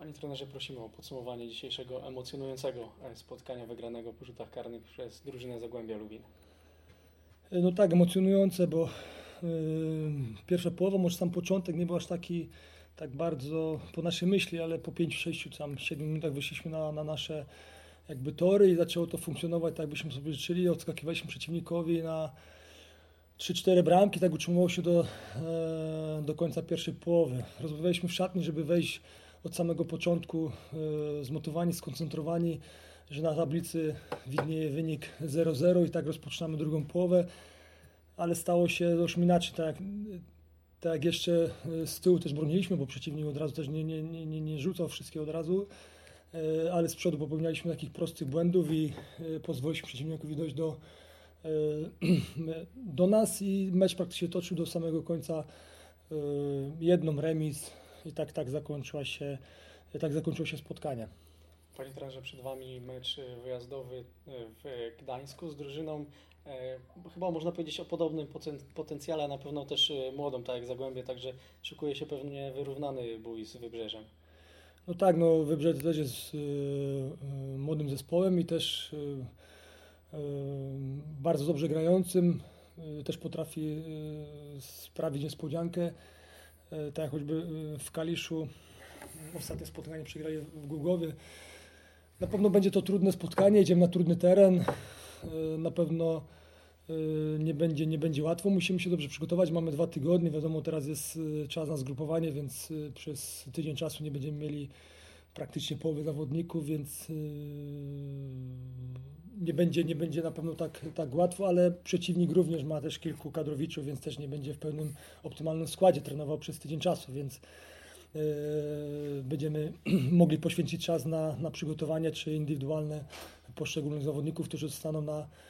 Panie trenerze, prosimy o podsumowanie dzisiejszego emocjonującego spotkania wygranego po rzutach karnych przez drużynę Zagłębia Lubin. No tak, emocjonujące, bo pierwsza połowa, może sam początek nie był aż taki tak bardzo po naszej myśli, ale po 5-6, tam 7 minutach wyszliśmy na nasze jakby tory i zaczęło to funkcjonować tak, byśmy sobie życzyli. Odskakiwaliśmy przeciwnikowi na 3-4 bramki, tak utrzymywało się do końca pierwszej połowy. Rozmawialiśmy w szatni, żeby wejść od samego początku zmotywowani, skoncentrowani, że na tablicy widnieje wynik 0-0 i tak rozpoczynamy drugą połowę, ale stało się już inaczej, tak jak jeszcze z tyłu też broniliśmy, bo przeciwnik od razu też nie rzucał wszystkiego od razu, ale z przodu popełnialiśmy takich prostych błędów i pozwoliliśmy przeciwnikowi dojść do nas i mecz praktycznie toczył do samego końca, jedną remis i tak zakończyło się spotkanie. Panie trenerze, przed Wami mecz wyjazdowy w Gdańsku z drużyną, chyba można powiedzieć o podobnym potencjale, a na pewno też młodą, tak jak Zagłębie, także szykuje się pewnie wyrównany bój z Wybrzeżem. No tak, no Wybrzeże też jest młodym zespołem i też bardzo dobrze grającym, też potrafi sprawić niespodziankę, tak jak choćby w Kaliszu ostatnie spotkanie przegrali w Głogowie. Na pewno będzie to trudne spotkanie, idziemy na trudny teren, na pewno nie będzie łatwo, musimy się dobrze przygotować, mamy 2 tygodnie, wiadomo teraz jest czas na zgrupowanie, więc przez tydzień czasu nie będziemy mieli praktycznie połowy zawodników, więc nie będzie na pewno tak łatwo, ale przeciwnik również ma też kilku kadrowiczów, więc też nie będzie w pełnym optymalnym składzie trenował przez tydzień czasu, więc będziemy mogli poświęcić czas na przygotowanie czy indywidualne poszczególnych zawodników, którzy zostaną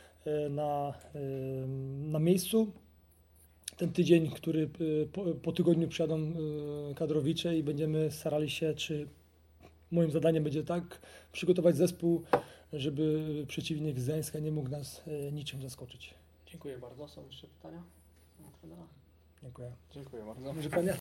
na miejscu. Ten tydzień, który po tygodniu przyjadą kadrowicze i będziemy starali się, czy moim zadaniem będzie tak przygotować zespół, żeby przeciwnik z Gdańska nie mógł nas niczym zaskoczyć. Dziękuję bardzo. Są jeszcze pytania? Dziękuję. Dziękuję bardzo. Może pan